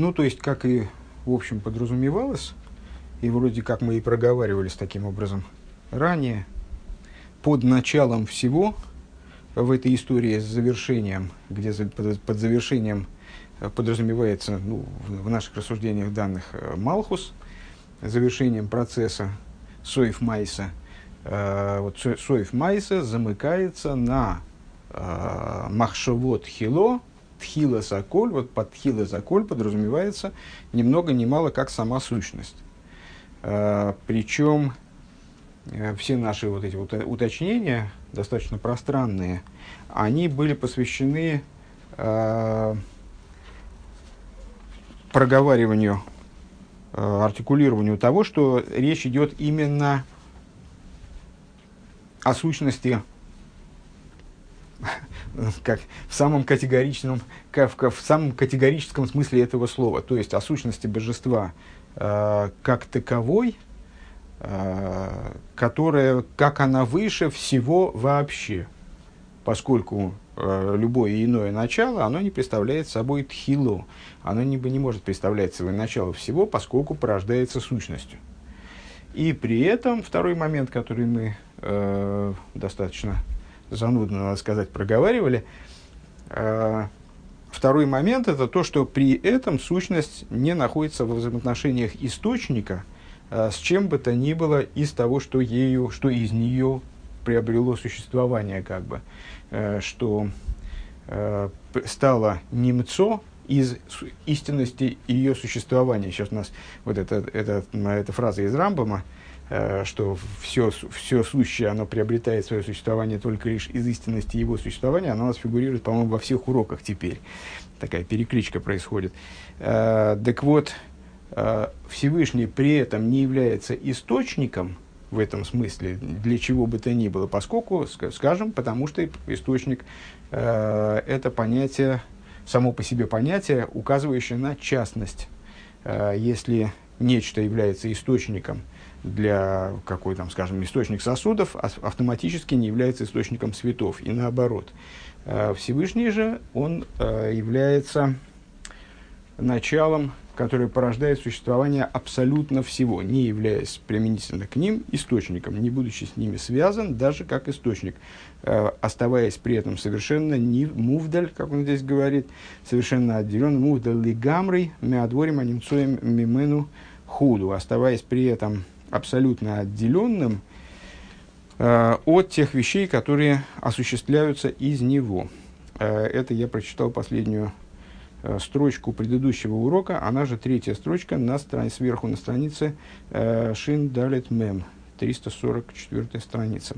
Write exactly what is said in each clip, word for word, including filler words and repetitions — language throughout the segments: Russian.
Ну, то есть, как и, в общем, подразумевалось, и вроде как мы и проговаривались таким образом ранее, под началом всего в этой истории с завершением, где за, под, под завершением подразумевается, ну, в, в наших рассуждениях данных, Малхус, завершением процесса Соев Майса, э, вот Соев Майса замыкается на э, Махшавот Хило, Тхила Саколь, вот под Тхила Саколь подразумевается ни много ни мало как сама сущность. Э, причем э, все наши вот эти вот уточнения, достаточно пространные, они были посвящены э, проговариванию, э, артикулированию того, что речь идет именно о сущности, как в самом категоричном, как в, в самом категорическом смысле этого слова, то есть о сущности божества э, как таковой, э, которая, как она выше всего вообще, поскольку э, любое иное начало, оно не представляет собой тхилу, оно не, не может представлять собой начало всего, поскольку порождается сущностью. И при этом второй момент, который мы э, достаточно занудно, надо сказать, проговаривали. Э, второй момент – это то, что при этом сущность не находится во взаимоотношениях источника э, с чем бы то ни было из того, что, ею, что из нее приобрело существование, как бы, э, что э, стало немцо из истинности ее существования. Сейчас у нас вот эта, эта, эта фраза из Рамбама, что все, все сущее, оно приобретает свое существование только лишь из истинности его существования, оно у нас фигурирует, по-моему, во всех уроках теперь. Такая перекличка происходит. Так вот, Всевышний при этом не является источником в этом смысле, для чего бы то ни было, поскольку, скажем, потому что источник – это понятие, само по себе понятие, указывающее на частность. Если нечто является источником для какой там, скажем, источник сосудов, автоматически не является источником цветов, и наоборот. Всевышний же, он является началом, которое порождает существование абсолютно всего, не являясь применительно к ним источником, не будучи с ними связан, даже как источник, оставаясь при этом совершенно не мувдаль, как он здесь говорит, совершенно отделен, мувдаль лигамрой, меадворим анимцоем мимену худу, оставаясь при этом абсолютно отделенным э, от тех вещей, которые осуществляются из него. Э, это я прочитал последнюю э, строчку предыдущего урока, она же третья строчка на страни, сверху на странице э, Шин Далет Мем, триста сорок четвёртая страница.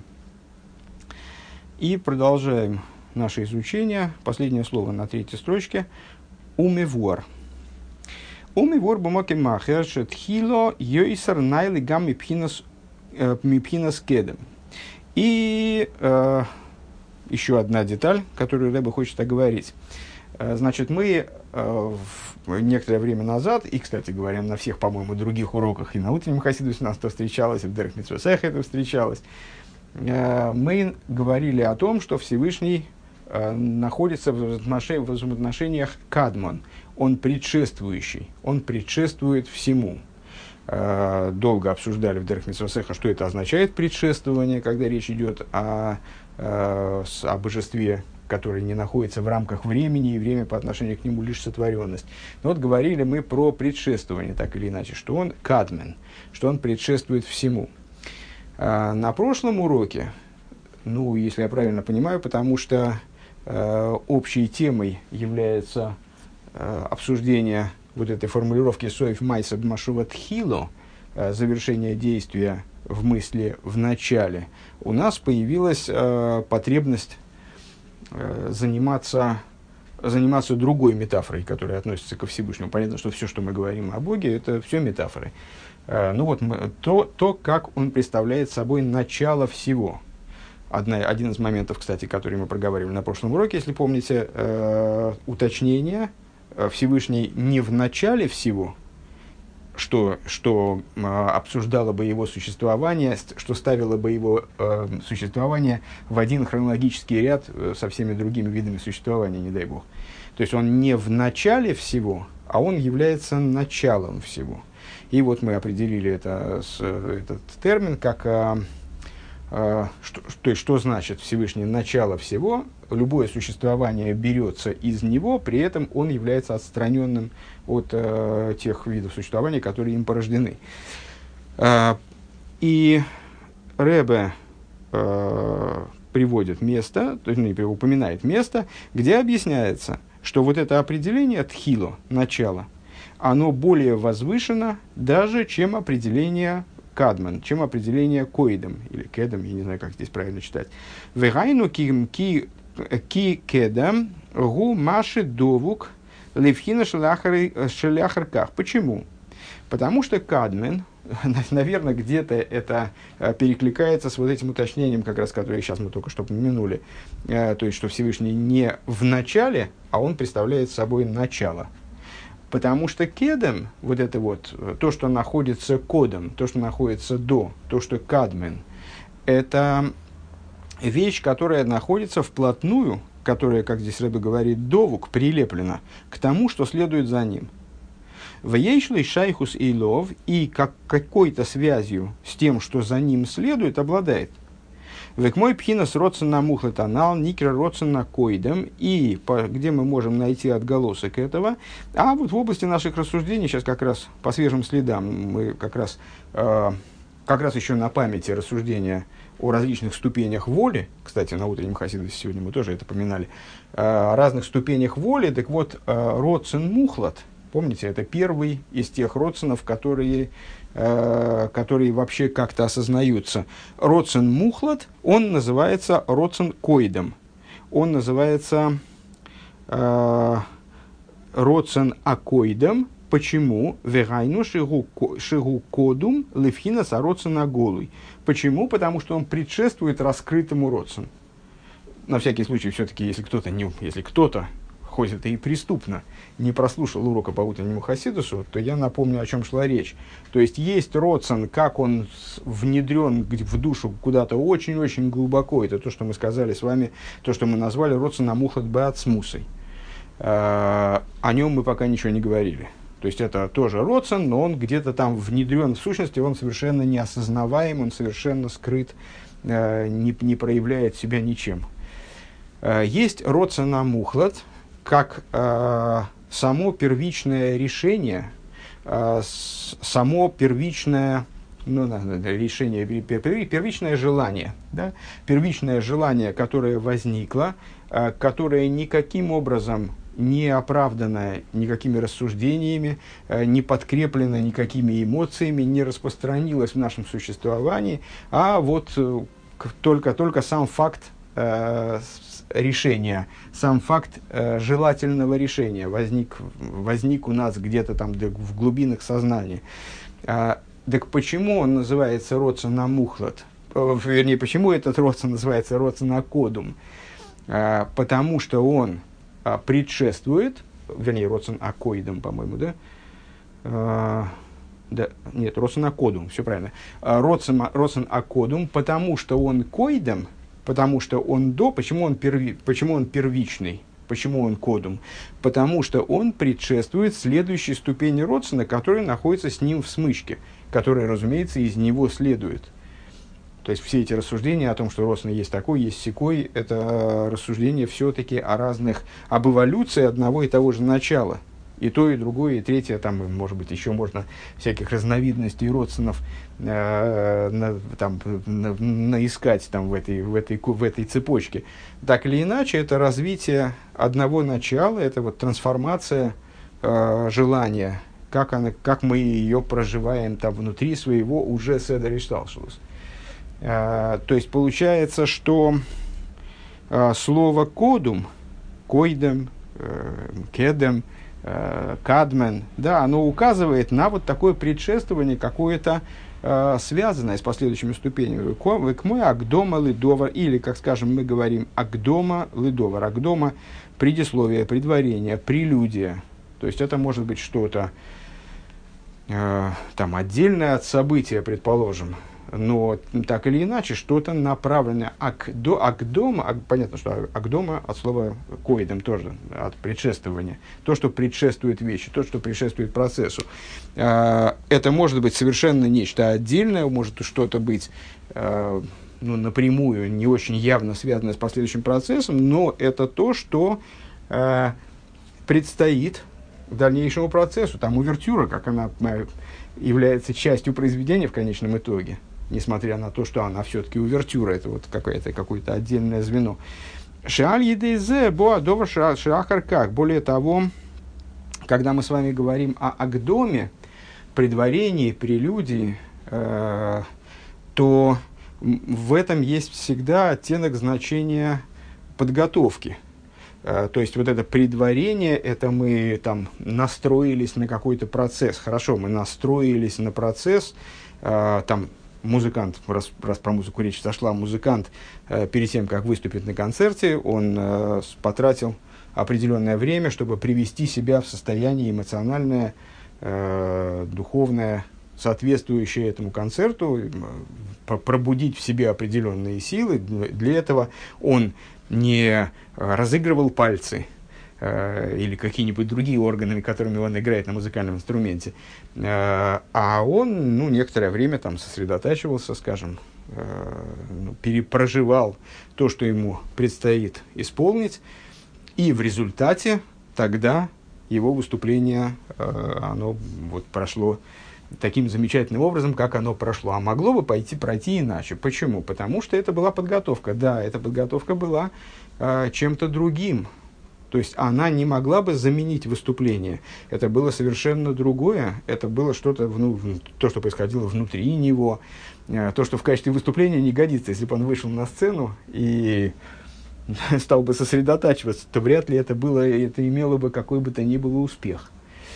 И продолжаем наше изучение. Последнее слово на третьей строчке. Умевуар. Умивор бумаки махер шетхило йойсар найли гам мипхинас кедем. И э, еще одна деталь, которую Ребе хочет оговорить. Э, значит, мы э, в некоторое время назад, и, кстати говоря, на всех, по-моему, других уроках, и на утреннем хасидусе у нас это встречалось, и в Дерех Мицвосех это встречалось, э, мы говорили о том, что Всевышний э, находится в взаимоотношениях кадмон. Он предшествующий, он предшествует всему. Э, долго обсуждали в Дерех Мицвосеха, что это означает предшествование, когда речь идет о, э, о божестве, которое не находится в рамках времени, и время по отношению к нему лишь сотворенность. Но вот говорили мы про предшествование, так или иначе, что он кадмен, что он предшествует всему. Э, на прошлом уроке, ну, если я правильно понимаю, потому что э, общей темой является обсуждение вот этой формулировки «Соев майса б'машува тхило», завершение действия в мысли в начале, у нас появилась э, потребность э, заниматься, заниматься другой метафорой, которая относится ко Всевышнему. Понятно, что все, что мы говорим о Боге, это все метафоры. Э, ну вот, мы, то, то, как он представляет собой начало всего. Одна, один из моментов, кстати, который мы проговаривали на прошлом уроке, если помните, э, уточнение – Всевышний не в начале всего, что, что э, обсуждало бы его существование, что ставило бы его э, существование в один хронологический ряд э, со всеми другими видами существования, не дай бог. То есть он не в начале всего, а он является началом всего. И вот мы определили это, этот термин как... Что, то есть, что значит Всевышний начало всего? Любое существование берется из него, при этом он является отстраненным от э, тех видов существования, которые им порождены. Э, и Ребе э, приводит место, то есть, ну, упоминает место, где объясняется, что вот это определение тхило, начало, оно более возвышено даже, чем определение кадман, чем определение коидом, или кедом, я не знаю, как здесь правильно читать. Вегайну ки, ки, ки кедам гу маши довук левхина шеляхарках. Почему? Потому что кадмен, наверное, где-то это перекликается с вот этим уточнением, как раз, которое сейчас мы только что упомянули, то есть, что Всевышний не в начале, а он представляет собой начало. Потому что кедем, вот это вот, то, что находится кодом, то, что находится до, то, что кадмен, это вещь, которая находится вплотную, которая, как здесь Ребе говорит, довук, прилеплена к тому, что следует за ним. Вейшлый шайхус и лов, и как какой-то связью с тем, что за ним следует, обладает. Век мой пхинас родсена мухлетанал, никра родсена койдем, и по, где мы можем найти отголосок этого, а вот в области наших рассуждений, сейчас как раз по свежим следам, мы как раз, э, как раз еще на памяти рассуждения о различных ступенях воли, кстати, на утреннем хасидусе сегодня мы тоже это поминали, э, о разных ступенях воли, так вот, э, родсен мухлат, помните, это первый из тех родсенов, которые... которые вообще как-то осознаются. Родсен мухлат, он называется родсен койдом. Он называется э, родсен акойдом. Почему? Вегайну шигу кодум левхина са родсен аголуй. Почему? Потому что он предшествует раскрытому родсен. На всякий случай, все-таки, если кто-то, не, если кто-то хоть это и преступно, не прослушал урока по утреннему хасидусу, то я напомню, о чем шла речь. То есть, есть родсен, как он внедрен в душу куда-то очень-очень глубоко. Это то, что мы сказали с вами, то, что мы назвали родсен амухлат баацмусой. О нем мы пока ничего не говорили. То есть, это тоже родсен, но он где-то там внедрен в сущности, он совершенно неосознаваем, он совершенно скрыт, не, не проявляет себя ничем. Есть родсен амухлат, как э, само первичное решение, э, с, само первичное, ну, решение, первичное желание, да? Первичное желание, которое возникло, э, которое никаким образом не оправдано никакими рассуждениями, э, не подкреплено никакими эмоциями, не распространилось в нашем существовании, а вот э, только, только сам факт э, решения, сам факт э, желательного решения возник, возник у нас где-то там в глубинах сознания. А, так почему он называется родсен амухлат? Э, вернее, почему этот родсен называется родсен акодум? А, потому что он а, предшествует, вернее, родсен акоидом, по-моему, да? А, да, нет, родсен акодум, все правильно. А, родсен, родсен акодум, потому что он коидом, потому что он до, почему он, перви, почему он первичный, почему он кодум? Потому что он предшествует следующей ступени родсена, которая находится с ним в смычке, которая, разумеется, из него следует. То есть все эти рассуждения о том, что родсен есть такой, есть сякой, это рассуждения все-таки о разных, об эволюции одного и того же начала. И то, и другое, и третье, там, может быть, еще можно всяких разновидностей родсенов э, на, там, на, наискать там, в, этой, в, этой, в этой цепочке. Так или иначе, это развитие одного начала, это вот трансформация э, желания, как, она, как мы ее проживаем там, внутри своего уже седер ишталшелус. Э, то есть, получается, что э, слово кодум, койдем, э, кедем, кадмен, да, оно указывает на вот такое предшествование, какое-то э, связанное с последующими ступенями. Векмой агдома лидовар, или, как скажем, мы говорим агдома лидовар. Агдома – предисловие, предварение, прелюдия. То есть это может быть что-то э, там отдельное от события, предположим. но так или иначе что-то направленное акдо, акдома, ак, понятно, что акдома от слова коидом тоже, от предшествования, то, что предшествует вещи, то, что предшествует процессу. Э, это может быть совершенно нечто отдельное, может что-то быть э, ну, напрямую, не очень явно связанное с последующим процессом, но это то, что э, предстоит дальнейшему процессу. Там увертюра, как она э, является частью произведения в конечном итоге, несмотря на то, что она все-таки увертюра, это вот какое-то, какое-то отдельное звено. Шааль едейзе боадова шахар как. Более того, когда мы с вами говорим о агдоме, предварении, прелюдии, э, то в этом есть всегда оттенок значения подготовки. Э, то есть вот это предварение, это мы там настроились на какой-то процесс. Хорошо, мы настроились на процесс, э, там музыкант, раз, раз про музыку речь зашла, музыкант э, перед тем, как выступит на концерте, он э, потратил определенное время, чтобы привести себя в состояние эмоциональное, э, духовное, соответствующее этому концерту, э, пробудить в себе определенные силы. Для этого он не разыгрывал пальцы, или какие-нибудь другие органы, которыми он играет на музыкальном инструменте. А он, ну, некоторое время там сосредотачивался, скажем, ну, перепроживал то, что ему предстоит исполнить, и в результате тогда его выступление, оно вот прошло таким замечательным образом, как оно прошло. А могло бы пойти, пройти иначе. Почему? Потому что это была подготовка. Да, эта подготовка была чем-то другим. То есть она не могла бы заменить выступление. Это было совершенно другое. Это было что-то, ну, то, что происходило внутри него. То, что в качестве выступления не годится. Если бы он вышел на сцену и стал бы сосредотачиваться, то вряд ли это, было, это имело бы какой бы то ни было успех.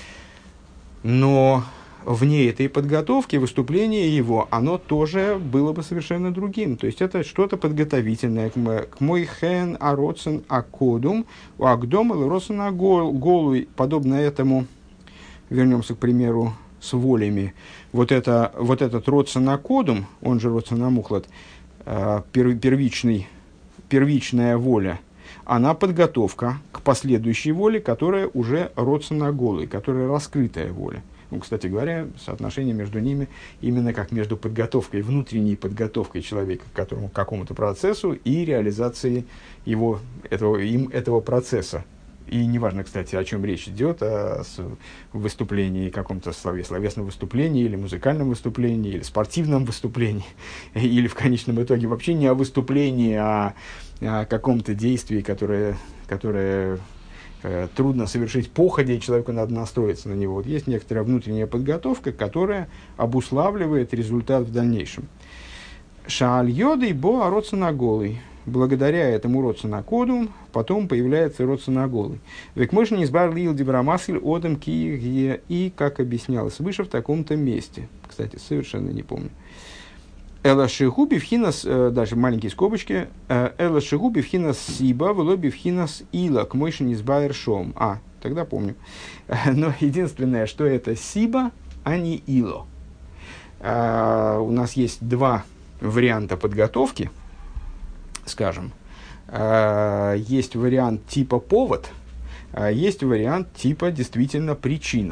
Но вне этой подготовки выступление его, оно тоже было бы совершенно другим. То есть это что-то подготовительное. К мой хен ароцен акодум, у агдом и роцен аголуй. Подобно этому, вернемся к примеру с волями, вот, это, вот этот роцен акодум, он же роцен амухлад, первичный, первичная воля, она подготовка к последующей воле, которая уже роцен аголуй, которая раскрытая воля. Ну, кстати говоря, соотношение между ними именно как между подготовкой, внутренней подготовкой человека к, которому, к какому-то процессу и реализацией его, этого, им этого процесса. И неважно, кстати, о чем речь идет, о выступлении, каком-то словес, словесном выступлении, или музыкальном выступлении, или спортивном выступлении, или в конечном итоге вообще не о выступлении, а о каком-то действии, которое, которое трудно совершить походя, и человеку надо настроиться на него. Вот есть некоторая внутренняя подготовка, которая обуславливает результат в дальнейшем. Шааль йодой бо ароценаголый. Благодаря этому роценакоду потом появляется роценаголый. Век можно не избавил ил дибрамасль одам кие, и, как объяснялось выше, в таком-то месте. Кстати, совершенно не помню. Эла шигуби вхинас, даже маленькие скобочки, эла шигуби вхинас сиба, влоби вхинас ила, к мойши не избавер шом. А, тогда помню. Но единственное, что это сиба, а не ило. А, у нас есть два варианта подготовки, скажем. А, есть вариант типа повод, а есть вариант типа действительно причина.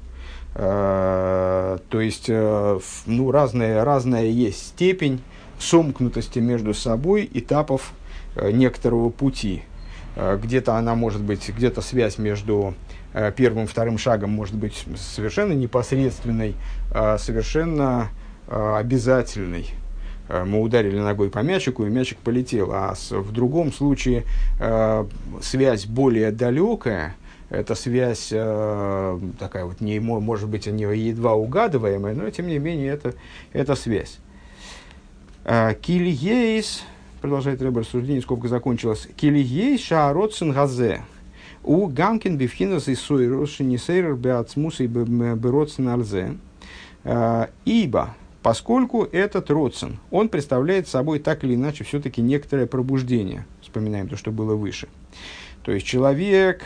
Uh, то есть, uh, ну, разная, разная есть степень сомкнутости между собой этапов uh, некоторого пути. Uh, где-то она может быть, где-то связь между uh, первым и вторым шагом может быть совершенно непосредственной, uh, совершенно uh, обязательной. Uh, мы ударили ногой по мячику, и мячик полетел. А с, в другом случае uh, связь более далекая. Эта связь э, такая вот, не, может быть, не едва угадываемая, но тем не менее это, это связь. Кильейс, продолжает Ребе рассуждение, скобка закончилась. Кильейс шааротсен газе. У гамкин бифхинас и сойрош нисейр беацмус и беротсен арзе. Ибо, поскольку этот родсен, он представляет собой так или иначе все-таки некоторое пробуждение. Вспоминаем то, что было выше. То есть человек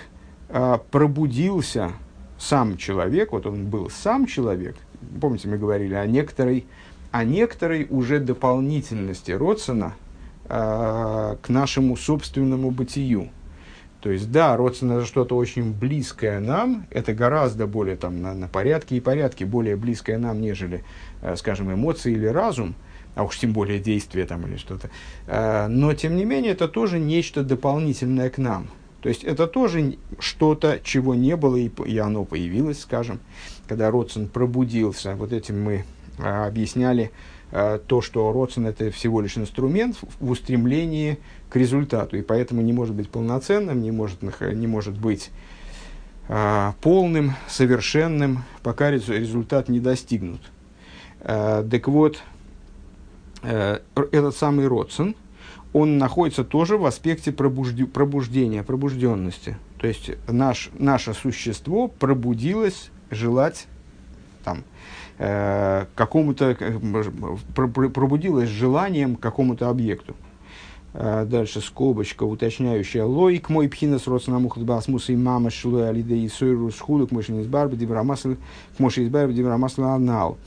пробудился, сам человек, вот он был сам человек, помните, мы говорили о некоторой о некоторой уже дополнительности родсена э, к нашему собственному бытию. То есть, да, родсен – это что-то очень близкое нам, это гораздо более там, на, на порядке и порядке, более близкое нам, нежели, э, скажем, эмоции или разум, а уж тем более действие там или что-то. Э, но, тем не менее, это тоже нечто дополнительное к нам. То есть, это тоже что-то, чего не было, и, и оно появилось, скажем, когда родсен пробудился. Вот этим мы э, объясняли э, то, что родсен – это всего лишь инструмент в устремлении к результату, и поэтому не может быть полноценным, не может, не может быть э, полным, совершенным, пока результат не достигнут. Э, так вот, э, этот самый родсен, он находится тоже в аспекте пробужди, пробуждения, пробужденности. То есть наш, наше существо пробудилось желать там, э, какому-то, пробудилось желанием к какому-то объекту. Дальше скобочка, уточняющая лоик мой пхинас родснамухат басмуса и мама шлой алиде и сойру схулу к мошенне избарбы диврамасл к мошенне избарбы диврамасла анал.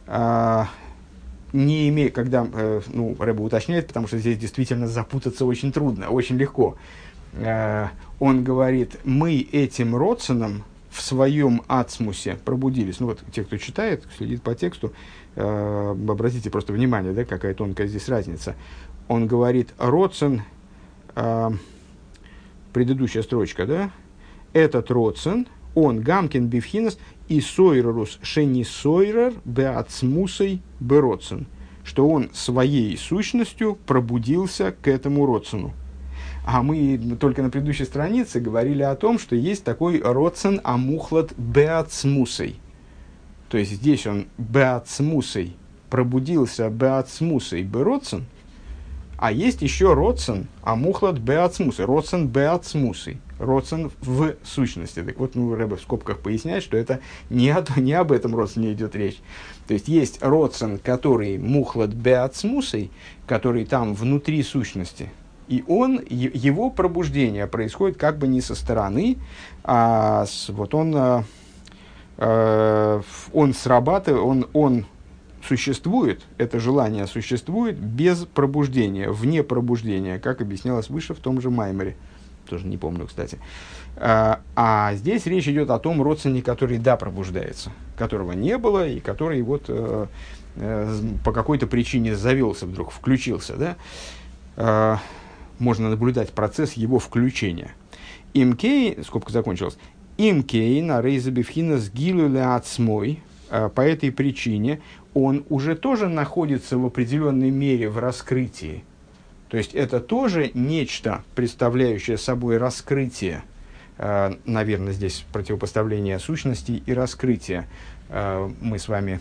Не имея, когда, ну, Рэбе уточняет, потому что здесь действительно запутаться очень трудно, очень легко. Он говорит, мы этим родсеном в своем ацмусе пробудились. Ну вот, те, кто читает, следит по тексту, обратите просто внимание, да, какая тонкая здесь разница. Он говорит, родсен, э, предыдущая строчка, да, этот родсен, он гамкин бифхинас и сойрерус шени сойрер беацмусой беродсен, что он своей сущностью пробудился к этому родсену. А мы только на предыдущей странице говорили о том, что есть такой родсен амухлад беацмусой. То есть здесь он беацмусой пробудился беацмусой беродсен. А есть еще родсен, амухлад беацмусы, родсен беацмусы, родсен в сущности. Так вот, ну, Рэбе в скобках поясняет, что это не, о, не об этом родсене идет речь. То есть, есть родсен, который мухлад беацмусой, который там внутри сущности. И он, его пробуждение происходит как бы не со стороны, а с, вот он, а, а, он срабатывает, он, он существует, это желание существует без пробуждения, вне пробуждения, как объяснялось выше в том же Маймере. Тоже не помню, кстати. А, а здесь речь идет о том родственнике, который, да, пробуждается, которого не было, и который вот э, э, по какой-то причине завелся вдруг, включился. Да? А, можно наблюдать процесс его включения. Имкей, скобка закончилась, имкей на рейзабифхина с гилюле ацмой, по этой причине он уже тоже находится в определенной мере в раскрытии. То есть это тоже нечто, представляющее собой раскрытие. Наверное, здесь противопоставление сущности и раскрытия. Мы с вами,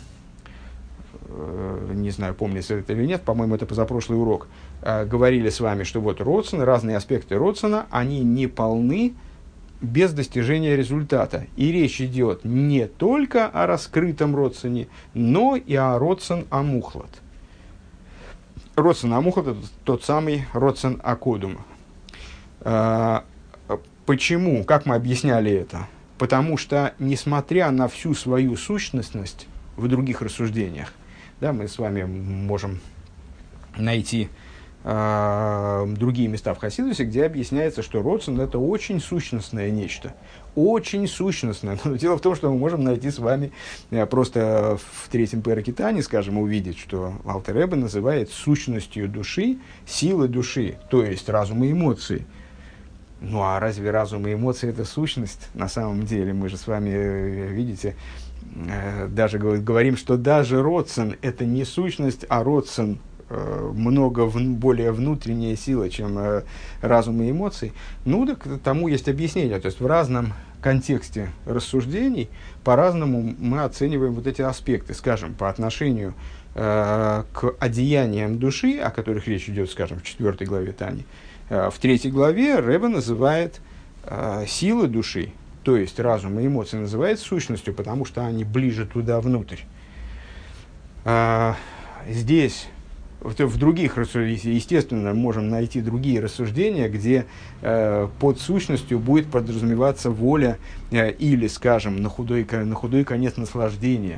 не знаю, помнится это или нет, по-моему, это позапрошлый урок, говорили с вами, что вот родсен, разные аспекты родсена, они не полны без достижения результата. И речь идет не только о раскрытом родсене, но и о родсен амухлад. Родсен амухлад – это тот самый родсен акодум. А, почему? Как мы объясняли это? Потому что, несмотря на всю свою сущностность в других рассуждениях, да, мы с вами можем найти другие места в Хасидусе, где объясняется, что родсен – это очень сущностное нечто. Очень сущностное. Но дело в том, что мы можем найти с вами просто в третьем пэраке Тани, скажем, увидеть, что Алтер Ребе называет сущностью души силы души, то есть разум и эмоции. Ну а разве разум и эмоции – это сущность? На самом деле, мы же с вами, видите, даже говорим, что даже родсен – это не сущность, а родсен – много в, более внутренняя сила, чем э, разум и эмоции. Ну, так тому есть объяснение. То есть в разном контексте рассуждений по-разному мы оцениваем вот эти аспекты. Скажем, по отношению э, к одеяниям души, о которых речь идет, скажем, в четвертой главе Тани, э, в третьей главе Ребе называет э, силы души, то есть разум и эмоции, называет сущностью, потому что они ближе туда внутрь. Э, здесь В, в других рассуждениях, естественно, можем найти другие рассуждения, где э, под сущностью будет подразумеваться воля э, или, скажем, на худой, на худой конец наслаждения,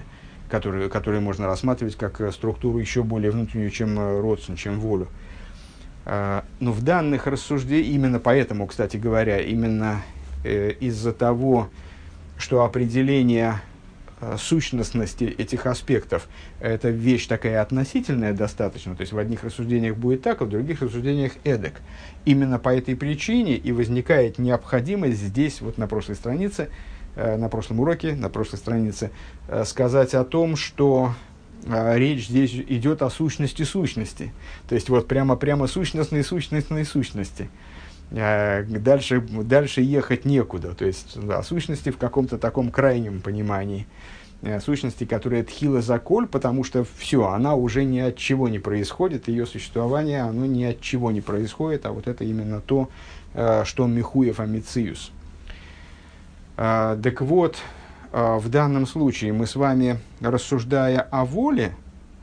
которые, которые можно рассматривать как структуру еще более внутреннюю, чем родствен, чем волю. Но в данных рассуждениях, именно поэтому, кстати говоря, именно э, из-за того, что определение э, сущностности этих аспектов – это вещь такая относительная достаточно, то есть в одних рассуждениях будет так, а в других рассуждениях эдак. Именно по этой причине и возникает необходимость здесь, вот на прошлой странице, э, на прошлом уроке, на прошлой странице, э, сказать о том, что речь здесь идет о сущности сущности. То есть, вот прямо, прямо сущностные, сущностные сущности. Дальше, дальше ехать некуда. То есть, о сущности в каком-то таком крайнем понимании. Сущности, которая тхила заколь, потому что все, она уже ни от чего не происходит, ее существование, оно ни от чего не происходит, а вот это именно то, что михуев амициус. Так вот, в данном случае мы с вами, рассуждая о воле,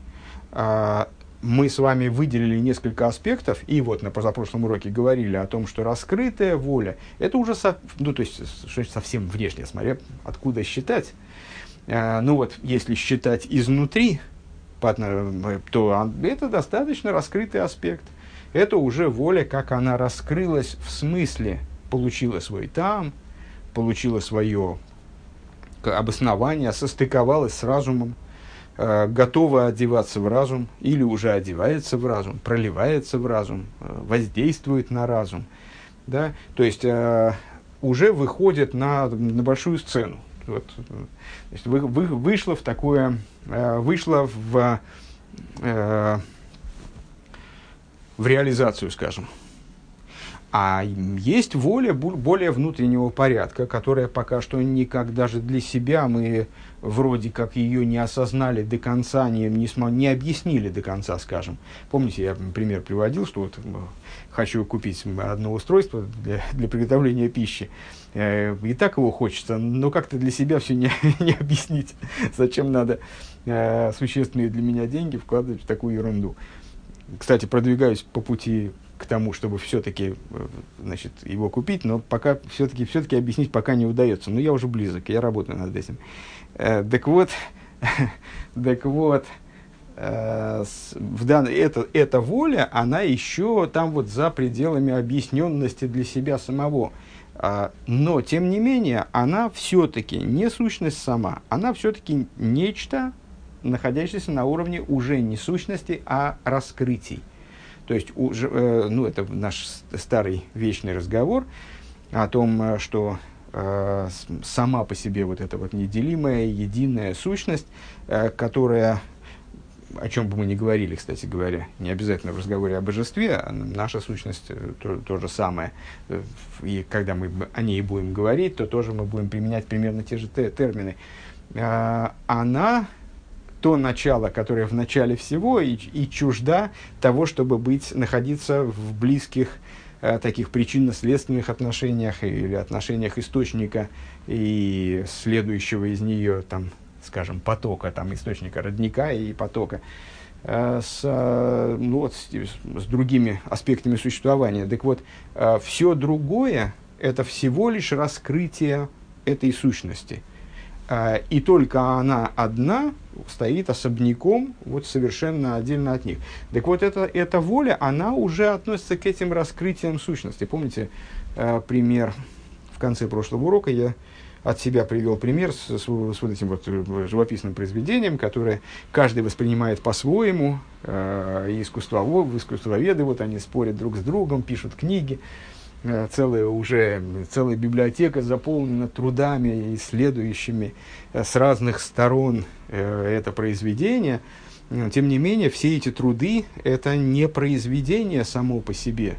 мы с вами выделили несколько аспектов, и вот на позапрошлом уроке говорили о том, что раскрытая воля, это уже, со, ну, то есть, что значит совсем внешне, смотря откуда считать. Ну вот, если считать изнутри, то это достаточно раскрытый аспект. Это уже воля, как она раскрылась в смысле, получила свой там, получила свое обоснование, состыковалась с разумом, э, готова одеваться в разум, или уже одевается в разум, проливается в разум, э, воздействует на разум. Да? То есть, э, уже выходит на, на большую сцену. Вот, значит, вы, вы, вышло в такое, э, вышло в, э, в реализацию, скажем. А есть воля более внутреннего порядка, которая пока что никак даже для себя мы вроде как ее не осознали до конца, не, не, см- не объяснили до конца, скажем. Помните, я пример приводил, что вот хочу купить одно устройство для, для приготовления пищи. Э, и так его хочется, но как-то для себя все не, не объяснить, зачем надо э, существенные для меня деньги вкладывать в такую ерунду. Кстати, продвигаюсь по пути к тому, чтобы все-таки, значит, его купить, но пока все-таки, все-таки объяснить пока не удается. Но я уже близок, я работаю над этим. Э, так вот, так вот, э, в данной, это, эта воля, она еще там вот за пределами объясненности для себя самого. А, но, тем не менее, она все-таки не сущность сама, она все-таки нечто, находящееся на уровне уже не сущности, а раскрытий. То есть, уже, э, ну, это наш старый вечный разговор о том, что э, сама по себе вот эта вот неделимая, единая сущность, э, которая, о чем бы мы ни говорили, кстати говоря, не обязательно в разговоре о божестве, а наша сущность э, то, то же самое. И когда мы о ней будем говорить, то тоже мы будем применять примерно те же те, термины. Э, она... то начало, которое в начале всего, и, и чужда того, чтобы быть, находиться в близких э, таких причинно-следственных отношениях или отношениях источника и следующего из нее, там, скажем, потока, там, источника родника и потока, э, с, э, ну, вот, с, с другими аспектами существования. Так вот, э, все другое – это всего лишь раскрытие этой сущности. И только она одна стоит особняком, вот совершенно отдельно от них. Так вот, это, эта воля, она уже относится к этим раскрытиям сущности. Помните э, пример в конце прошлого урока? Я от себя привел пример с, с, с вот этим вот живописным произведением, которое каждый воспринимает по-своему. Э, и искусствоведы, искусствоведы, вот они спорят друг с другом, пишут книги. Целая уже целая библиотека заполнена трудами, исследующими с разных сторон э, это произведение. Тем не менее, все эти труды – это не произведение само по себе.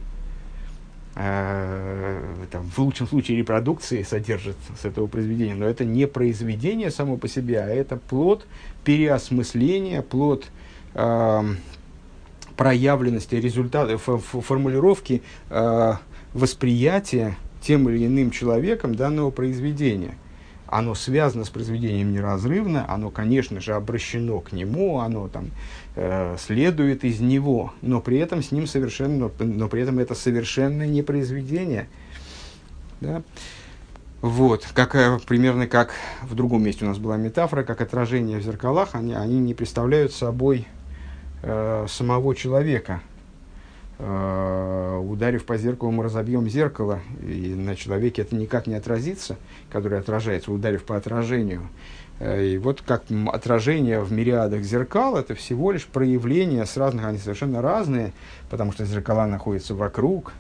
Э, там, в лучшем случае репродукции содержат с этого произведения, но это не произведение само по себе, а это плод переосмысления, плод э, проявленности, результата, формулировки э, восприятие тем или иным человеком данного произведения. Оно связано с произведением неразрывно, оно, конечно же, обращено к нему, оно там, э, следует из него, но при этом с ним совершенно, но при этом это совершенно не произведение. Да? Вот, как, э, примерно как в другом месте у нас была метафора, как отражения в зеркалах, они, они не представляют собой э, самого человека. Э, ударив по зеркалу, мы разобьем зеркало, и на человеке это никак не отразится, который отражается, ударив по отражению. Э, и вот как отражение в мириадах зеркал, это всего лишь проявления с разных, они совершенно разные, потому что зеркала находятся вокруг,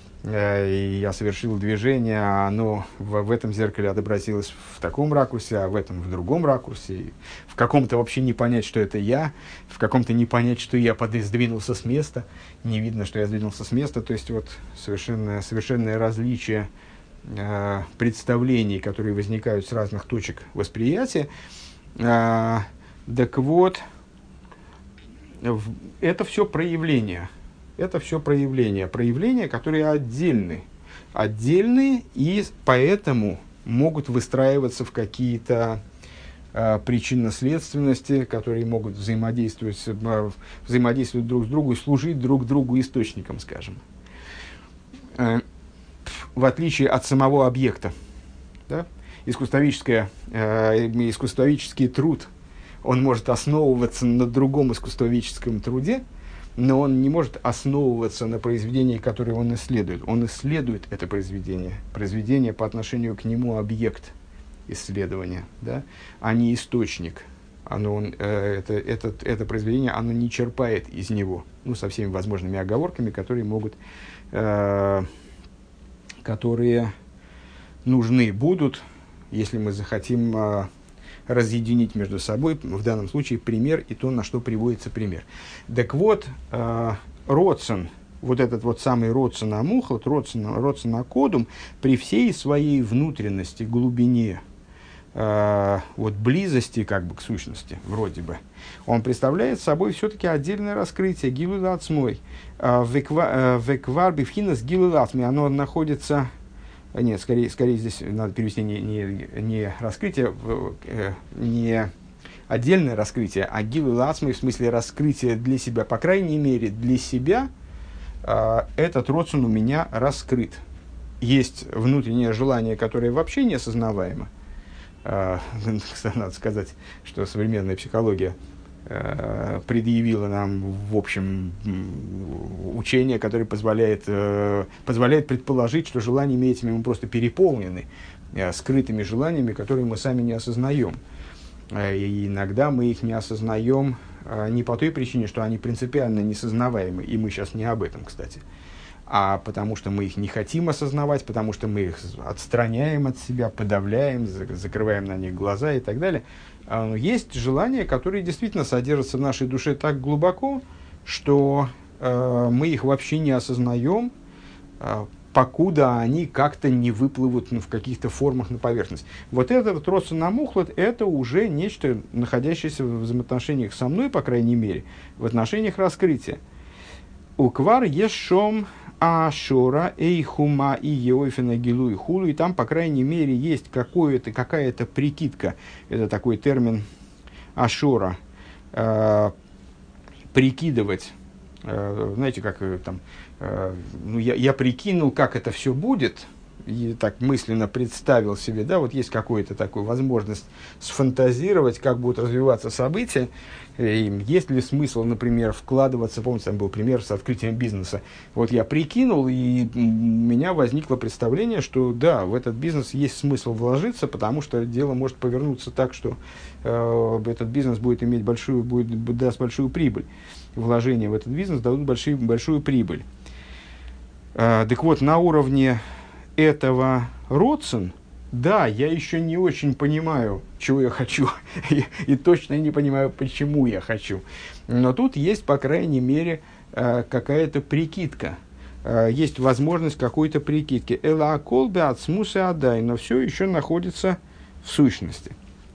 и я совершил движение, а оно в, в этом зеркале отобразилось в таком ракурсе, а в этом в другом ракурсе. И в каком-то вообще не понять, что это я, в каком-то не понять, что я под... сдвинулся с места, не видно, что я сдвинулся с места. То есть вот совершенное, совершенное различие э, представлений, которые возникают с разных точек восприятия. Э, так вот, в, это все проявления. Это все проявления. Проявления, которые отдельны. Отдельные и поэтому могут выстраиваться в какие-то э, причинно-следственности, которые могут взаимодействовать, э, взаимодействовать друг с другом и служить друг другу источником, скажем. Э, в отличие от самого объекта. Да? Искусствоведческое, э, искусствоведческий труд, он может основываться на другом искусствоведческом труде, но он не может основываться на произведении, которое он исследует. Он исследует это произведение. Произведение по отношению к нему объект исследования, да? А не источник. Оно, он, э, это, это, это произведение оно не черпает из него. Ну, со всеми возможными оговорками, которые могут, э, которые нужны будут, если мы захотим э, разъединить между собой, в данном случае, пример и то, на что приводится пример. Так вот, э, Роцен, вот этот вот самый Роцен Амухлат, Роцен, Роцен Акодум, при всей своей внутренности, глубине, э, вот близости как бы к сущности, вроде бы, он представляет собой все-таки отдельное раскрытие, Гилуй Лацмой, Веквар Бифхинас Гилуй Лацмой, оно находится... Нет, скорее, скорее здесь надо перевести не, не, не раскрытие, не отдельное раскрытие, а гилуй лацмой, в смысле раскрытие для себя, по крайней мере, для себя, этот роцен у меня раскрыт. Есть внутреннее желание, которое вообще неосознаваемо. Надо сказать, что современная психология предъявила нам, в общем, учение, которое позволяет, позволяет предположить, что желаниями этими мы просто переполнены, скрытыми желаниями, которые мы сами не осознаем. И иногда мы их не осознаем не по той причине, что они принципиально несознаваемы, и мы сейчас не об этом, кстати, а потому что мы их не хотим осознавать, потому что мы их отстраняем от себя, подавляем, закрываем на них глаза и так далее. Есть желания, которые действительно содержатся в нашей душе так глубоко, что э, мы их вообще не осознаем, э, покуда они как-то не выплывут, ну, в каких-то формах на поверхность. Вот этот Роцен Амухлат – это уже нечто, находящееся в взаимоотношениях со мной, по крайней мере, в отношениях раскрытия. Уквар ешом ашора эйхума и еофина гилу и хулу, и там, по крайней мере, есть какое-то, какая-то прикидка, это такой термин ашора, э, прикидывать, э, знаете, как там, э, ну, я, я прикинул, как это все будет, и так мысленно представил себе, да, вот есть какая-то такая возможность сфантазировать, как будут развиваться события, и есть ли смысл, например, вкладываться, помните, там был пример с открытием бизнеса, вот я прикинул, и у меня возникло представление, что да, в этот бизнес есть смысл вложиться, потому что дело может повернуться так, что э, этот бизнес будет иметь большую, будет, даст большую прибыль, вложения в этот бизнес дадут большие, большую прибыль. Э, так вот, на уровне этого Роцен, да, я еще не очень понимаю, чего я хочу, и, и точно не понимаю, почему я хочу. Но тут есть, по крайней мере, э, какая-то прикидка, э, есть возможность какой-то прикидки. Эла акол беацмус и адай, но все еще находится в сущности.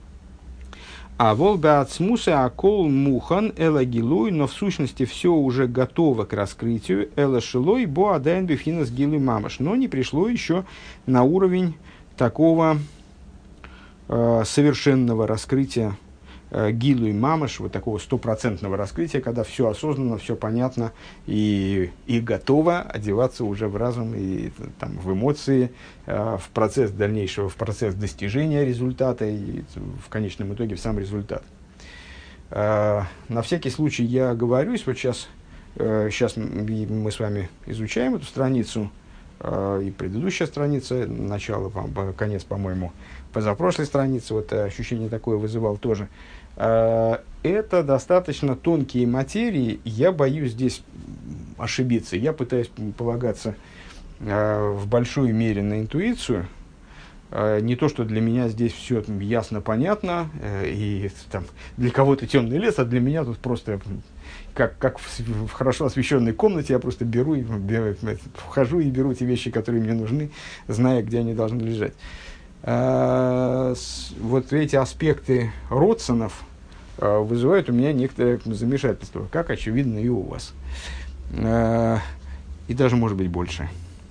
А вол беацмус и акол мухан эла гилуй, но в сущности все уже готово к раскрытию. Эла шилой бо адайн бифхинас гилуй мамаш, но не пришло еще на уровень такого э, совершенного раскрытия, э, гилу и мамаш, вот такого стопроцентного раскрытия, когда все осознанно, все понятно и, и готово одеваться уже в разум и там, в эмоции, э, в процесс дальнейшего, в процесс достижения результата и в конечном итоге в сам результат. Э, на всякий случай я оговорюсь, вот сейчас, э, сейчас мы с вами изучаем эту страницу, и предыдущая страница, начало, конец, по-моему, позапрошлой страницы, вот ощущение такое вызывал тоже. Это достаточно тонкие материи, я боюсь здесь ошибиться. Я пытаюсь полагаться в большой мере на интуицию. Не то, что для меня здесь все ясно, понятно, и там, для кого-то темный лес, а для меня тут просто... Как, как в, в хорошо освещенной комнате я просто беру, и, беру, вхожу и беру те вещи, которые мне нужны, зная, где они должны лежать. А, с, вот эти аспекты родственов а, вызывают у меня некоторое замешательство, как очевидно и у вас. А, и даже, может быть, больше.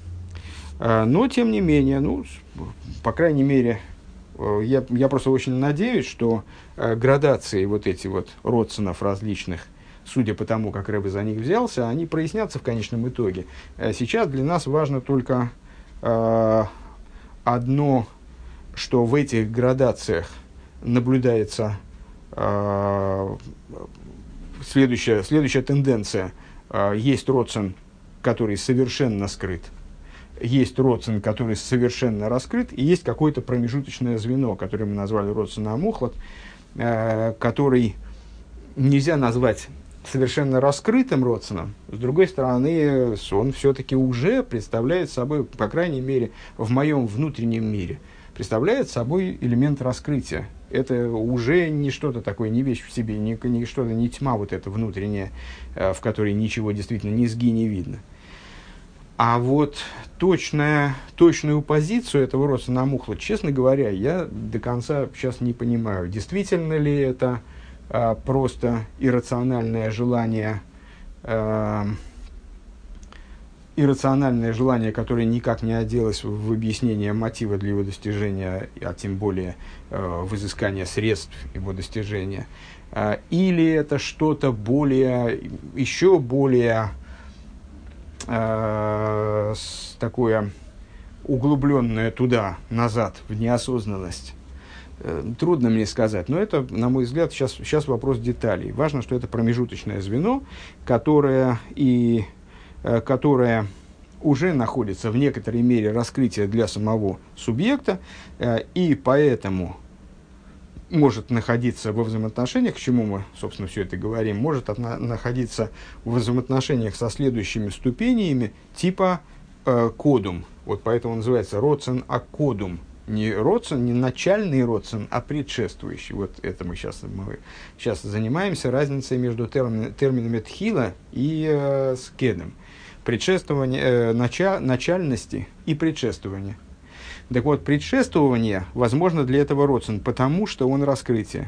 А, но, тем не менее, ну, по крайней мере, я, я просто очень надеюсь, что а, градации вот эти вот родственов различных, судя по тому, как Рэбе за них взялся, они прояснятся в конечном итоге. Сейчас для нас важно только э, одно, что в этих градациях наблюдается э, следующая, следующая тенденция. Э, есть родствен, который совершенно скрыт, есть родствен, который совершенно раскрыт, и есть какое-то промежуточное звено, которое мы назвали родствен амухлат, э, который нельзя назвать совершенно раскрытым родственом. С другой стороны, он все-таки уже представляет собой, по крайней мере, в моем внутреннем мире, представляет собой элемент раскрытия. Это уже не что-то такое, не вещь в себе, не, не что-то, не тьма вот эта внутренняя, в которой ничего действительно низги не видно. А вот точная, точную позицию этого родственного амухла, честно говоря, я до конца сейчас не понимаю, действительно ли это а, просто иррациональное желание, а, иррациональное желание, которое никак не оделось в объяснение мотива для его достижения, а тем более а, в изыскание средств его достижения, а, или это что-то более, еще более а, с, такое углубленное туда, назад, в неосознанность. Трудно мне сказать, но это, на мой взгляд, сейчас, сейчас вопрос деталей. Важно, что это промежуточное звено, которое, и, которое уже находится в некоторой мере раскрытия для самого субъекта, и поэтому может находиться во взаимоотношениях, к чему мы, собственно, все это говорим, может отна- находиться в взаимоотношениях со следующими ступенями типа э, кодум. Вот поэтому называется родсен а кодум. Не родсен, не начальный родсен, а предшествующий. Вот это мы сейчас, мы сейчас занимаемся разницей между термин, терминами тхила и э, скедом. Предшествование, э, нача, начальности и предшествования. Так вот, предшествование возможно для этого родсен, потому что он раскрытие.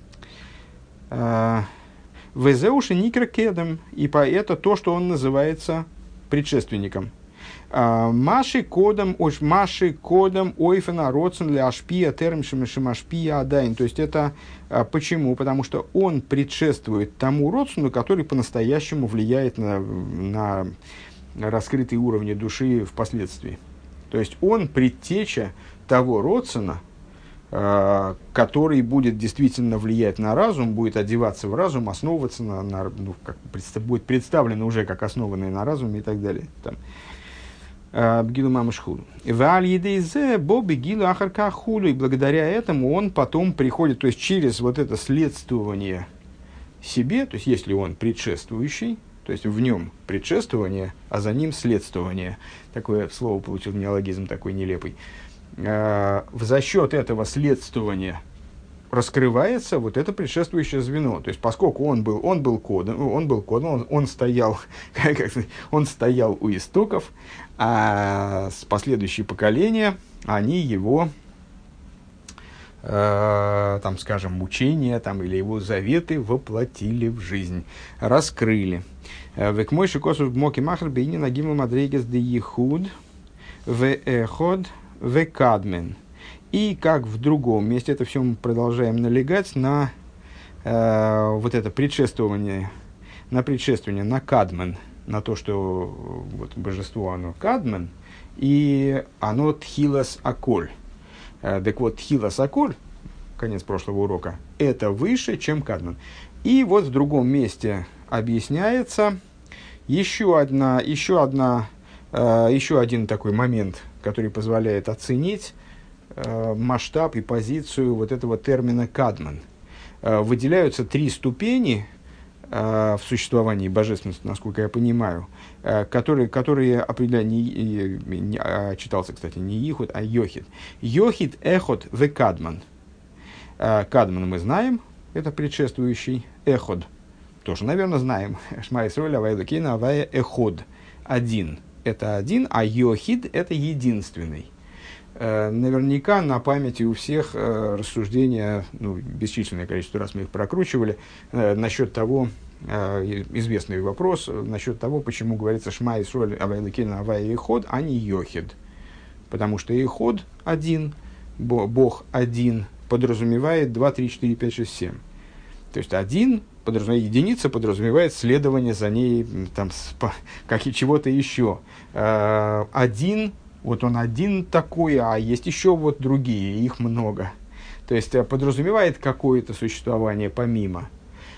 Везеуши никер кедом, и по это то, что он называется предшественником. Маши кодом, ой, маши кодом, ойфена родсен для ашпия термшим шимашпия адайн. То есть это а, почему? Потому что он предшествует тому родствену, который по-настоящему влияет на, на раскрытые уровни души впоследствии. То есть он предтеча того родствена, э, который будет действительно влиять на разум, будет одеваться в разум, основываться на, на ну, как, предста- будет представлен уже как основанный на разуме и так далее. Бгилу мамаш худу. Боби гилу ахарка худу. И благодаря этому он потом приходит, то есть через вот это следствование себе, то есть если он предшествующий, то есть в нем предшествование, а за ним следствование. Такое слово получил, неологизм такой нелепый. За счет этого следствования раскрывается вот это предшествующее звено. То есть поскольку он был, он был кодом, он, был кодом он, он, стоял, он стоял у истоков, а последующие поколения, они его, э, там, скажем, мучения там, или его заветы воплотили в жизнь, раскрыли. Век мой шикосов моки махр бейни нагима мадрейгес де ехуд в эход в кадмен. И как в другом месте, это все мы продолжаем налегать на э, вот это предшествование, на предшествование, на кадмен, на то, что вот, божество, оно кадмен, и оно тхилас аколь. Э, так вот, тхилас аколь, конец прошлого урока, это выше, чем кадмен. И вот в другом месте объясняется еще, одна, еще, одна, э, еще один такой момент, который позволяет оценить э, масштаб и позицию вот этого термина кадмен. Э, выделяются три ступени э, в существовании божественности, насколько я понимаю, э, которые, которые определяют, не, не, не, а, читался, кстати, не Ихуд, а Йохид. Йохид, Эход, Ве Кадман. Э, Кадман мы знаем, это предшествующий. Эход тоже, наверное, знаем. Шма Исроэль, Авай Элокейну, Авай Эход. Один. Это один, а Йохид – это единственный. Э, наверняка на памяти у всех э, рассуждения, ну, бесчисленное количество раз мы их прокручивали, э, насчет того, э, известный вопрос, насчет того, почему говорится Шма Исроэль, Авай Элокейну, Авай Эход, а не Йохид. Потому что Эход один, Бог один, подразумевает два, три, четыре, пять, шесть, семь. То есть один, подразумевает, единица подразумевает следование за ней, там, как и чего-то еще. Один, вот он один такой, а есть еще вот другие, их много. То есть подразумевает какое-то существование помимо.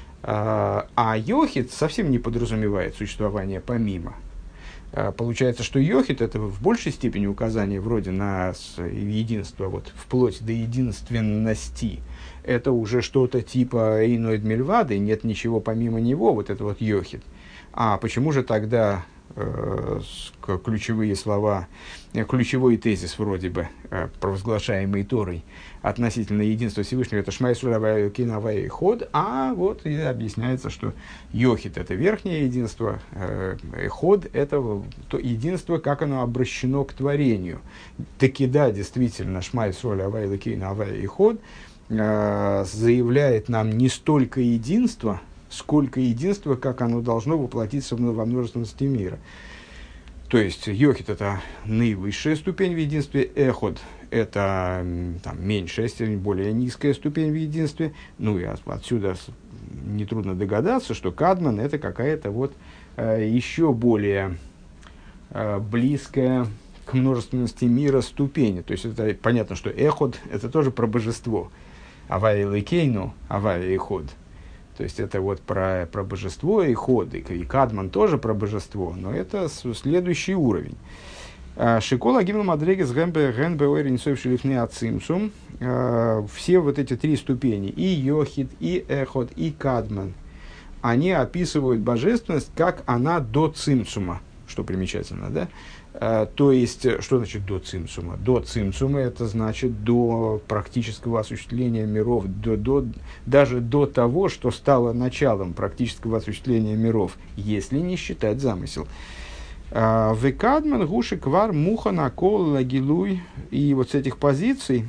А Йохид совсем не подразумевает существование помимо. Получается, что Йохид – это в большей степени указание вроде на единство, вот, вплоть до единственности. Это уже что-то типа Эйноид Мельвады, нет ничего помимо него, вот это вот Йохид. А почему же тогда э, ключевые слова, ключевой тезис вроде бы, э, провозглашаемый Торой относительно единства Всевышнего, это Шма Исроэль, Авай Элокейну, Авай Эход, а вот и объясняется, что Йохид – это верхнее единство, э, Эход – это то единство, как оно обращено к творению. Таки да, действительно, Шма Исроэль, Авай Элокейну, Авай Эход э, заявляет нам не столько единство, сколько единство, как оно должно воплотиться во множественности мира. То есть Йохид – это наивысшая ступень в единстве, Эход – это там, меньшая степень, более низкая ступень в единстве. Ну и отсюда нетрудно догадаться, что Кадман – это какая-то вот э, еще более э, близкая к множественности мира ступень. То есть это понятно, что Эход – это тоже про божество. Авай Элокейну, Авай Эход. То есть это вот про, про божество и ход, и Кадман тоже про божество, но это следующий уровень. Шикола гимн мадрегес гэмбэ гэнбэ ойринцов шелифне ацимсум. Все вот эти три ступени, и Йохид, и Эход, и Кадман, они описывают божественность, как она до цимсума, что примечательно, да? То есть, что значит до цимсума? До цимсума это значит до практического осуществления миров, до, до, даже до того, что стало началом практического осуществления миров, если не считать замысел. Векадман, гуши, квар, муха, накол, лагилуй. И вот с этих позиций,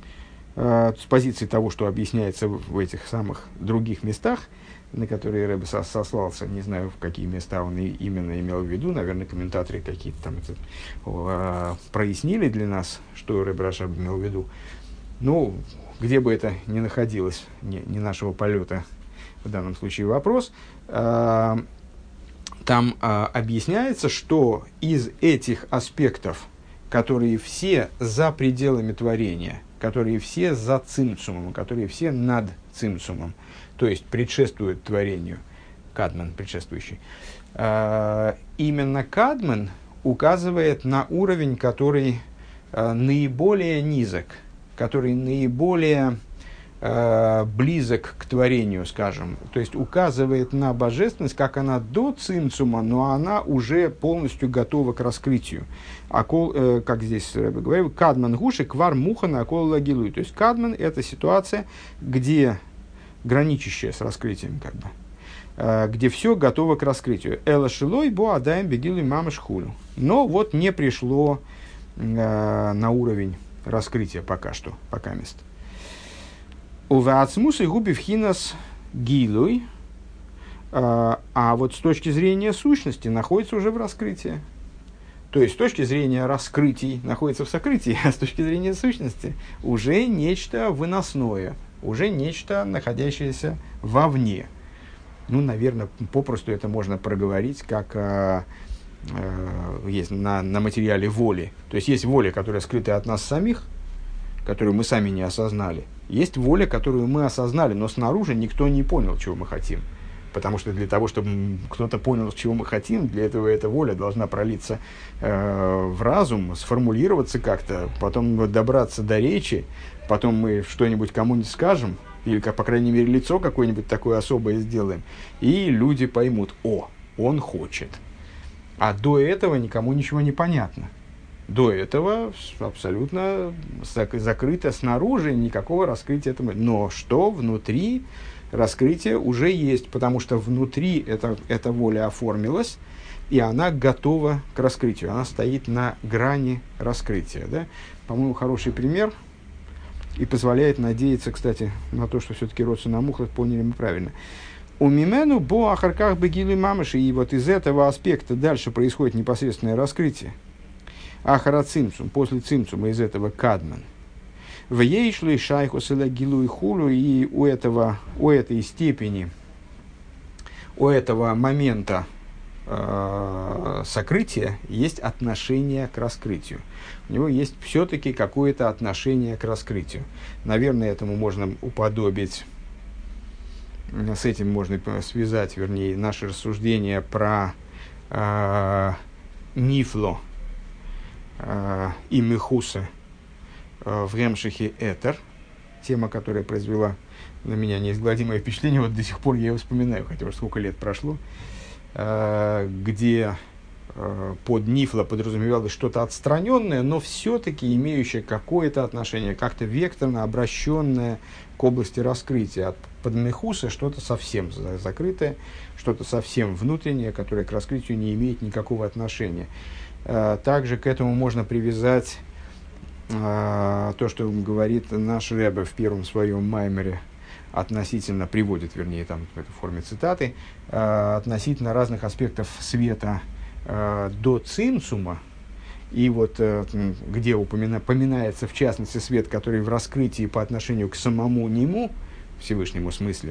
с позиции того, что объясняется в этих самых других местах, на которые Рэбе сослался, не знаю, в какие места он и именно имел в виду, наверное, комментаторы какие-то там это, о, прояснили для нас, что Рэбе Рашаб имел в виду. Ну, где бы это ни находилось, не, не нашего полета, в данном случае вопрос, а, там а, объясняется, что из этих аспектов, которые все за пределами творения, которые все за цимцумом, которые все над цимцумом, то есть предшествует творению, Кадман предшествующий. Э, именно Кадман указывает на уровень, который э, наиболее низок, который наиболее э, близок к творению, скажем. То есть указывает на божественность, как она до цимцума, но она уже полностью готова к раскрытию. А кол, э, как здесь Рэбе говорил, Кадман гуши квар муха на кол лагилуй. То есть Кадман – это ситуация, где граничащее с раскрытием, как бы, э, где все готово к раскрытию. Эла шилой бо адаем бегилуй мамаш хулю. Но вот не пришло э, на уровень раскрытия пока что, пока мест. Увацмус и губив хинас гилуй. А вот с точки зрения сущности находится уже в раскрытии. То есть, с точки зрения раскрытий находится в сокрытии, а с точки зрения сущности уже нечто выносное, уже нечто, находящееся вовне. Ну, наверное, попросту это можно проговорить, как э, э, есть на, на материале воли. То есть, есть воля, которая скрыта от нас самих, которую мы сами не осознали. Есть воля, которую мы осознали, но снаружи никто не понял, чего мы хотим. Потому что для того, чтобы кто-то понял, чего мы хотим, для этого эта воля должна пролиться э, в разум, сформулироваться как-то, потом добраться до речи, потом мы что-нибудь кому-нибудь скажем, или, по крайней мере, лицо какое-нибудь такое особое сделаем, и люди поймут: о, он хочет. А до этого никому ничего не понятно. До этого абсолютно закрыто снаружи, никакого раскрытия этого. Но что внутри? Раскрытие уже есть, потому что внутри это, эта воля оформилась, и она готова к раскрытию. Она стоит на грани раскрытия. Да? По-моему, хороший пример и позволяет надеяться, кстати, на то, что все-таки Роцен Амухлет поняли мы правильно. У мимену бо ахарках бегилы мамыши, и вот из этого аспекта дальше происходит непосредственное раскрытие. Ахара цимцум, после цимцума из этого кадман. В ейшлу шайху гилу и хулу, и у, этого, у этой степени, у этого момента э, сокрытия есть отношение к раскрытию. У него есть все-таки какое-то отношение к раскрытию. Наверное, этому можно уподобить, с этим можно связать, вернее, наши рассуждения про э, Нифло э, и Мехуса в Ремшихе Этер, тема, которая произвела на меня неизгладимое впечатление, вот до сих пор я ее вспоминаю, хотя уже сколько лет прошло, где под Нифла подразумевалось что-то отстраненное, но все-таки имеющее какое-то отношение, как-то векторно обращенное к области раскрытия. Под Мехуса что-то совсем закрытое, что-то совсем внутреннее, которое к раскрытию не имеет никакого отношения. Также к этому можно привязать то, что говорит наш Ребе в первом своем маймере относительно, приводит, вернее, там, в форме цитаты, относительно разных аспектов света до цимцума, и вот где упомина, поминается в частности свет, который в раскрытии по отношению к самому нему, Всевышнему смысле,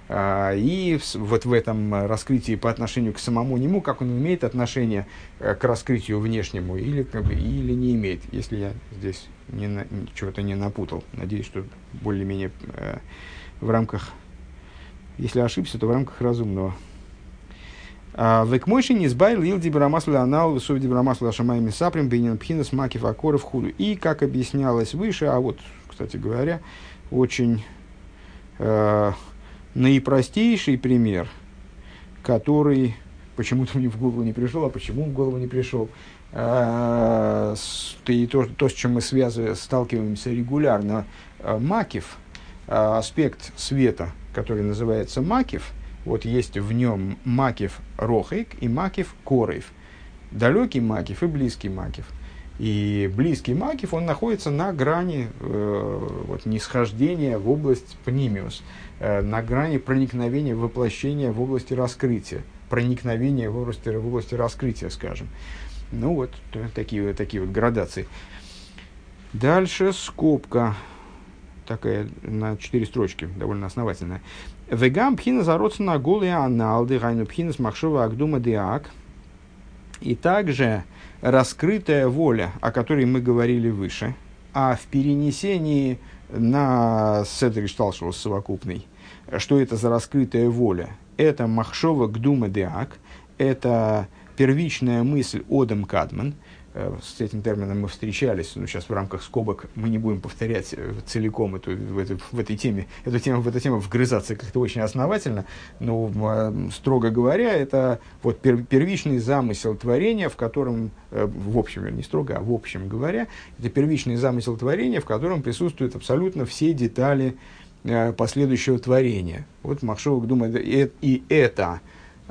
и вот в этом раскрытии по отношению к самому нему, как он имеет отношение к раскрытию внешнему или, или не имеет, если я здесь не на, чего-то не напутал. Надеюсь, что более-менее э, в рамках, если ошибся, то в рамках разумного. Векмойши не сбавил ил дибрамасла анал высов дибрамасла шамаями саприм бейнен пхинас макив акоров худу. И, как объяснялось выше, а вот, кстати говоря, очень... Э, наипростейший пример, который почему-то мне в голову не пришел, а почему в голову не пришел, а, и то, то, с чем мы связываем, сталкиваемся регулярно, макив, аспект света, который называется макив, вот есть в нем макив рохейк и макив корейв, далекий макив и близкий макив. И близкий макив, он находится на грани э, вот, нисхождения в область пнимиус, э, на грани проникновения, воплощения в области раскрытия, проникновения в области, в области раскрытия, скажем. Ну вот, такие, такие вот градации. Дальше скобка, такая на четыре строчки, довольно основательная. Вегам пхина зароться на голые аналды, гайну пхина с махшова агдума деак. И также раскрытая воля, о которой мы говорили выше, а в перенесении на седер шталшус совокупный, что это за раскрытая воля? Это махшова гдума деак, это первичная мысль одам кадман. С этим термином мы встречались, но сейчас в рамках скобок мы не будем повторять целиком эту, в, эту, в этой теме, эту тему, в эту тему вгрызаться как-то очень основательно, но, строго говоря, это вот пер, первичный замысел творения, в котором, в общем, не строго, а в общем говоря, это первичный замысел творения, в котором присутствуют абсолютно все детали последующего творения. Вот Махшова думает, и это,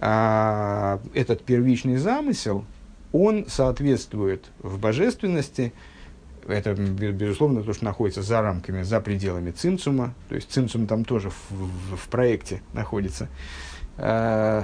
этот первичный замысел, он соответствует в божественности, это, безусловно, то, что находится за рамками, за пределами цимцума, то есть цимцум там тоже в, в, в проекте находится. Это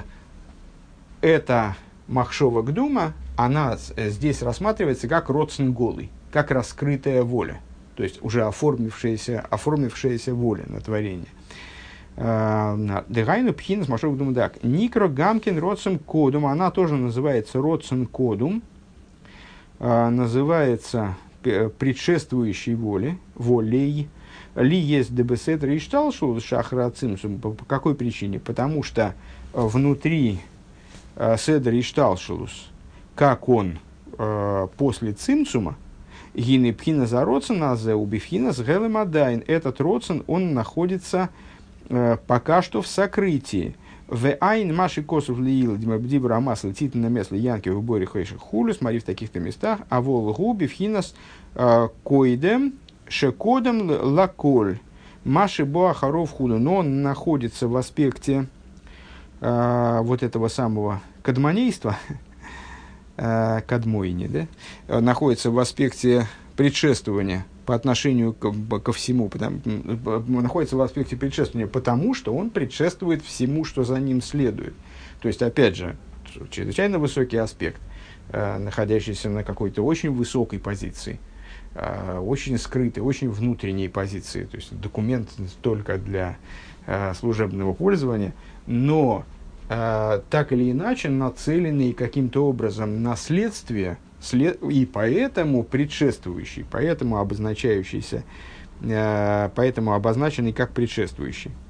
махшова гдума, она здесь рассматривается как родсен голый, как раскрытая воля. то есть уже оформившаяся, оформившаяся воля на творение. Дегайну пхинас машок думаю так. Никро гамкин родсен кодум, она тоже называется родсен кодум, называется предшествующей воле, волей. Ли есть дебесет ришталшул шахра цимсум. По какой причине? Потому что внутри седр ришталшулус, как он после цимсума, гины пхина за родсен, а за убивхина с гелемадайн. Этот родсен, он находится пока что в сокрытии. В айн маши косов лиил дибра масла титан на место янки в боре хойших хулю, смотри в таких-то местах, а вол губи вхинас койдем шекодем лаколь маши боахаров худу, но он находится в аспекте э, вот этого самого кадмонейства, э, кадмойни, да, находится в аспекте предшествования по отношению ко, ко всему, потому, находится в аспекте предшествования, потому что он предшествует всему, что за ним следует. То есть, опять же, чрезвычайно высокий аспект, э, находящийся на какой-то очень высокой позиции, э, очень скрытой, очень внутренней позиции, то есть документ только для э, служебного пользования, но э, так или иначе нацеленный каким-то образом на следствие, и поэтому предшествующий, поэтому обозначающийся, поэтому обозначенный как предшествующий.